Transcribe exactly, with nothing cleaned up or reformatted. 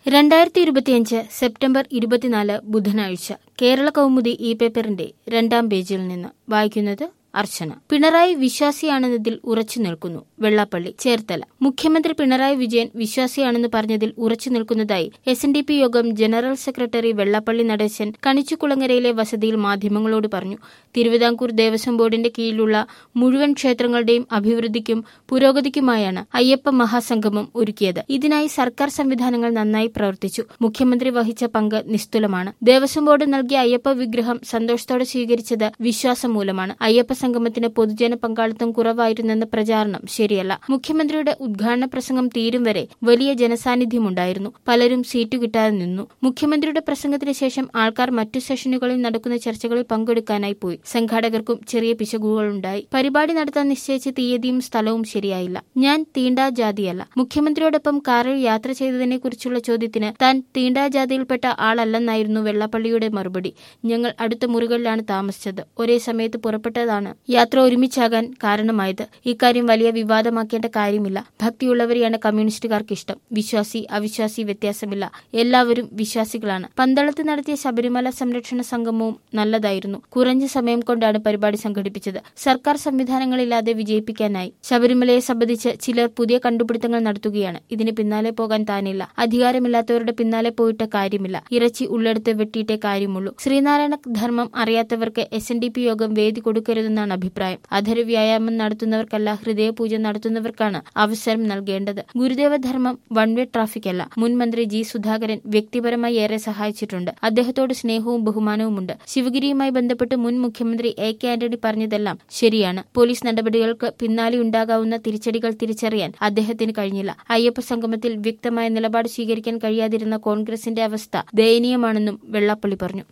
രണ്ടായിരത്തി ഇരുപത്തിയഞ്ച് സെപ്റ്റംബർ ഇരുപത്തിനാല് ബുധനാഴ്ച കേരള കൗമുദി ഈ പേപ്പറിന്റെ രണ്ടാം പേജിൽ നിന്ന് വായിക്കുന്നത് അർച്ചന. പിണറായി വിശ്വാസിയാണെന്നതിൽ ഉറച്ചു നിൽക്കുന്നു വെള്ളാപ്പള്ളി ചേർത്തല. മുഖ്യമന്ത്രി പിണറായി വിജയൻ വിശ്വാസിയാണെന്ന് പറഞ്ഞതിൽ ഉറച്ചു നിൽക്കുന്നതായി എസ് എൻ ഡി പി യോഗം ജനറൽ സെക്രട്ടറി വെള്ളാപ്പള്ളി നടേശൻ കണിച്ചുകുളങ്ങരയിലെ വസതിയിൽ മാധ്യമങ്ങളോട് പറഞ്ഞു. തിരുവിതാംകൂർ ദേവസ്വം ബോർഡിന്റെ കീഴിലുള്ള മുഴുവൻ ക്ഷേത്രങ്ങളുടെയും അഭിവൃദ്ധിക്കും പുരോഗതിക്കുമായാണ് അയ്യപ്പ മഹാസംഗമം ഒരുക്കിയത്. ഇതിനായി സർക്കാർ സംവിധാനങ്ങൾ നന്നായി പ്രവർത്തിച്ചു. മുഖ്യമന്ത്രി വഹിച്ച പങ്ക് നിസ്തുലമാണ്. ദേവസ്വം ബോർഡ് നൽകിയ അയ്യപ്പ വിഗ്രഹം സന്തോഷത്തോടെ സ്വീകരിച്ചത് വിശ്വാസം മൂലമാണ്. അയ്യപ്പ സംഗമത്തിന് പൊതുജന പങ്കാളിത്തം കുറവായിരുന്നെന്ന പ്രചാരണം ശരിയല്ല. മുഖ്യമന്ത്രിയുടെ ഉദ്ഘാടന പ്രസംഗം തീരും വരെ വലിയ ജനസാന്നിധ്യമുണ്ടായിരുന്നു. പലരും സീറ്റു കിട്ടാതെ നിന്നു. മുഖ്യമന്ത്രിയുടെ പ്രസംഗത്തിന് ശേഷം ആൾക്കാർ മറ്റു സെഷനുകളിൽ നടക്കുന്ന ചർച്ചകളിൽ പങ്കെടുക്കാനായി പോയി. സംഘാടകർക്കും ചെറിയ പിശകുകളുണ്ടായി. പരിപാടി നടത്താൻ നിശ്ചയിച്ച തീയതിയും സ്ഥലവും ശരിയായില്ല. ഞാൻ തീണ്ടാ ജാതിയല്ല. മുഖ്യമന്ത്രിയോടൊപ്പം കാറിൽ യാത്ര ചെയ്തതിനെ കുറിച്ചുള്ള ചോദ്യത്തിന് താൻ തീണ്ടാ ജാതിയിൽപ്പെട്ട ആളല്ലെന്നായിരുന്നു വെള്ളാപ്പള്ളിയുടെ മറുപടി. ഞങ്ങൾ അടുത്ത മുറികളിലാണ് താമസിച്ചത്. ഒരേ സമയത്ത് പുറപ്പെട്ടതാണ് യാത്ര ഒരുമിച്ചാകാൻ കാരണമായത്. ഇക്കാര്യം വലിയ വിവാദമാക്കേണ്ട കാര്യമില്ല. ഭക്തിയുള്ളവരെയാണ് കമ്മ്യൂണിസ്റ്റുകാർക്ക് ഇഷ്ടം. വിശ്വാസി അവിശ്വാസി വ്യത്യാസമില്ല. എല്ലാവരും വിശ്വാസികളാണ്. പന്തളത്ത് നടത്തിയ ശബരിമല സംരക്ഷണ സംഗമവും നല്ലതായിരുന്നു. കുറഞ്ഞ സമയം കൊണ്ടാണ് പരിപാടി സംഘടിപ്പിച്ചത്. സർക്കാർ സംവിധാനങ്ങളില്ലാതെ വിജയിപ്പിക്കാനായി. ശബരിമലയെ സംബന്ധിച്ച് ചിലർ പുതിയ കണ്ടുപിടുത്തങ്ങൾ നടത്തുകയാണ്. ഇതിന് പിന്നാലെ പോകാൻ താനില്ല. അധികാരമില്ലാത്തവരുടെ പിന്നാലെ പോയിട്ട് കാര്യമില്ല. ഇറച്ചി ഉള്ളെടുത്ത് വെട്ടിയിട്ടേ കാര്യമുള്ളൂ. ശ്രീനാരായണ ധർമ്മം അറിയാത്തവർക്ക് എസ് എൻ ഡി പി യോഗം വേദി കൊടുക്കരുതെന്നാണ് അഭിപ്രായം. അധര വ്യായാമം നടത്തുന്നവർക്കല്ല, ഹൃദയപൂജ നടത്തുന്നവർക്കാണ് അവസരം നൽകേണ്ടത്. ഗുരുദേവ ധർമ്മം വൺ വേ ട്രാഫിക് അല്ല. മുൻ മന്ത്രി ജി സുധാകരൻ വ്യക്തിപരമായി ഏറെ സഹായിച്ചിട്ടുണ്ട്. അദ്ദേഹത്തോട് സ്നേഹവും ബഹുമാനവുമുണ്ട്. ശിവഗിരിയുമായി ബന്ധപ്പെട്ട് മുൻ മുഖ്യമന്ത്രി എ കെ ആന്റണി പറഞ്ഞതെല്ലാം ശരിയാണ്. പോലീസ് നടപടികൾക്ക് പിന്നാലെ ഉണ്ടാകാവുന്ന തിരിച്ചടികൾ തിരിച്ചറിയാൻ അദ്ദേഹത്തിന് കഴിഞ്ഞില്ല. അയ്യപ്പ സംഗമത്തിൽ വ്യക്തമായ നിലപാട് സ്വീകരിക്കാൻ കഴിയാതിരുന്ന കോൺഗ്രസിന്റെ അവസ്ഥ ദയനീയമാണെന്നും വെള്ളാപ്പള്ളി പറഞ്ഞു.